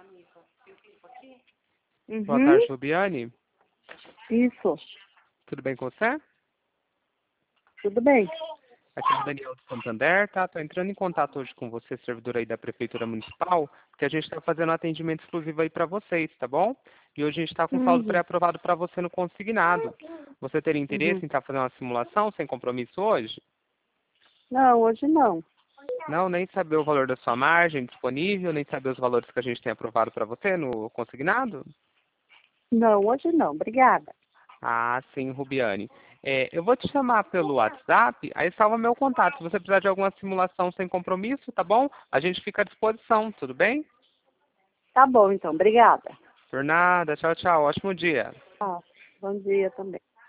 Boa tarde, Rubiane. Isso, Tudo bem com você? tudo bem. Aqui é o Daniel de Santander, tá? Tô entrando em contato hoje com você, servidor aí da Prefeitura Municipal, porque a gente está fazendo um atendimento exclusivo aí para vocês, tá bom? E hoje a gente está com saldo Uhum, pré-aprovado para você no consignado. Você teria interesse uhum. em estar fazendo uma simulação sem compromisso hoje? Não, hoje não. Não, nem saber o valor da sua margem disponível, nem saber os valores que a gente tem aprovado para você no consignado? Não, hoje não. Obrigada. Ah, sim, Rubiane. Eu vou te chamar pelo WhatsApp, aí salva meu contato. Se você precisar de alguma simulação sem compromisso, tá bom? A gente fica à disposição, tudo bem? Tá bom, então. Obrigada. Por nada, tchau, tchau. Ótimo dia. Ah, bom dia também.